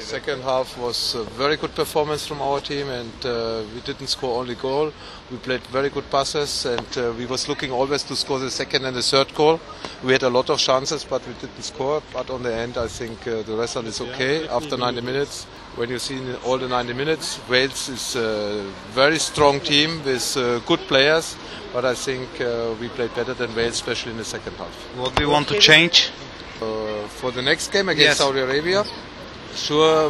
Second half was a very good performance from our team, and we didn't score only goal. We played very good passes, and we was looking always to score the second and the third goal. We had a lot of chances, but we didn't score. But on the end, I think the result is okay after 90 minutes. When you see all the 90 minutes, Wales is a very strong team with good players, but I think we played better than Wales, especially in the second half. What do you want to change? For the next game against Saudi Arabia, sure,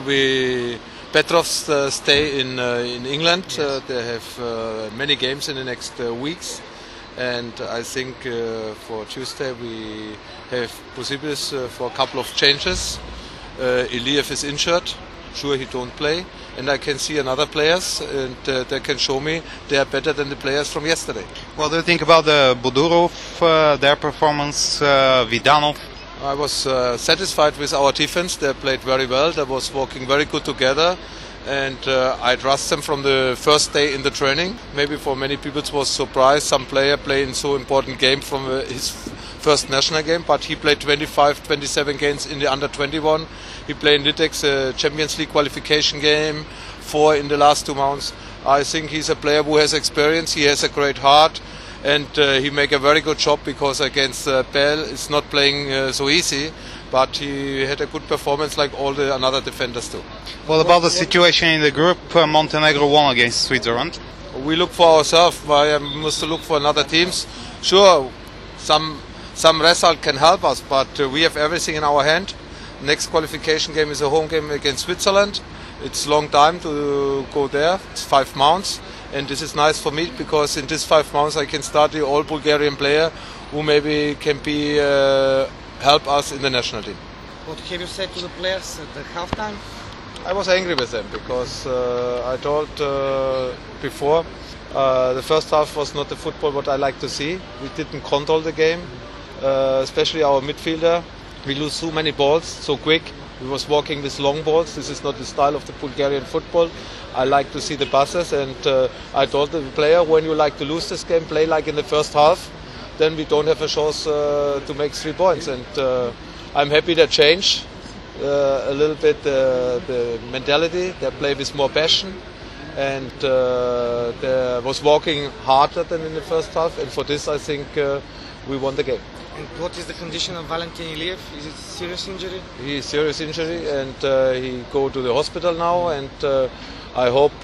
Petrovs stay in England. They have many games in the next weeks, and I think for Tuesday we have possibilities for a couple of changes. Iliev is injured. Sure, he don't play, and I can see another players, and they can show me they are better than the players from yesterday. What do you think about the Bodurov, their performance, Vidanov? I was satisfied with our defense. They played very well. They was working very good together, and I trust them from the first day in the training. Maybe for many people it was surprise. Some player playing so important game from his first national game, but he played 25, 27 games in the under 21. He played in Litex Champions League qualification game, 4 in the last 2 months. I think he's a player who has experience. He has a great heart. And he make a very good job, because against Bell it's not playing so easy, but he had a good performance like all the another defenders too. What about the situation in the group? Montenegro won against Switzerland. We look for ourselves. We must look for another teams. Sure, some result can help us, but we have everything in our hand. Next qualification game is a home game against Switzerland. It's a long time to go there. It's 5 months. And this is nice for me, because in these 5 months I can study all Bulgarian player who maybe can be help us in the national team. What have you said to the players at the halftime? I was angry with them, because I told before the first half was not the football what I like to see. We didn't control the game, especially our midfielder. We lose so many balls so quick. We was walking with long balls. This is not the style of the Bulgarian football. I like to see the passes, and I told the player, when you like to lose this game, play like in the first half. Then we don't have a chance to make 3 points. And I'm happy they changed a little bit the mentality. They play with more passion, and they was walking harder than in the first half. And for this, I think we won the game. And what is the condition of Valentin Iliev? Is it serious injury? He is serious injury, and he go to the hospital now. And I hope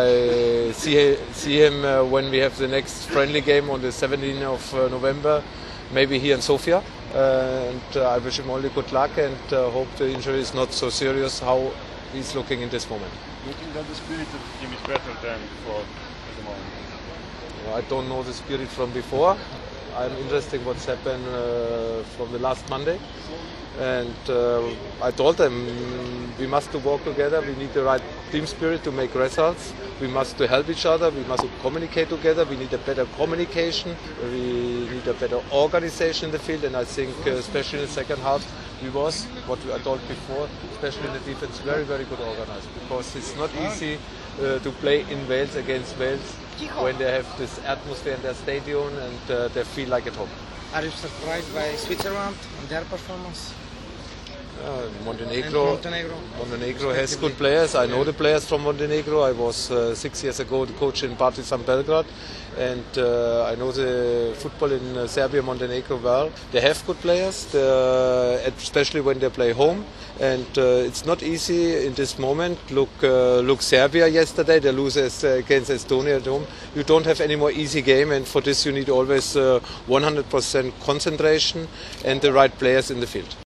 I see him when we have the next friendly game on the 17th of November, maybe here in Sofia. And I wish him only good luck, and hope the injury is not so serious how he's looking in this moment. Do you think that the spirit of the team is better than before at the moment? I don't know the spirit from before. I'm interested what's happened from the last Monday, and I told them we must work together. We need the right team spirit to make results. We must help each other. We must communicate together. We need a better communication. We need a better organization in the field, and I think especially in the second half we was, what I told before, especially in the defense, very, very good organized, because it's not easy to play in Wales against Wales when they have this atmosphere in their stadium, and they feel like at home. Are you surprised by Switzerland and their performance? Montenegro has good players. I know the players from Montenegro. I was 6 years ago the coach in Partizan Belgrade, and I know the football in Serbia, Montenegro well. They have good players, especially when they play home. And it's not easy in this moment. Look Serbia yesterday. They lose against Estonia at home. You don't have any more easy game, and for this you need always 100% concentration and the right players in the field.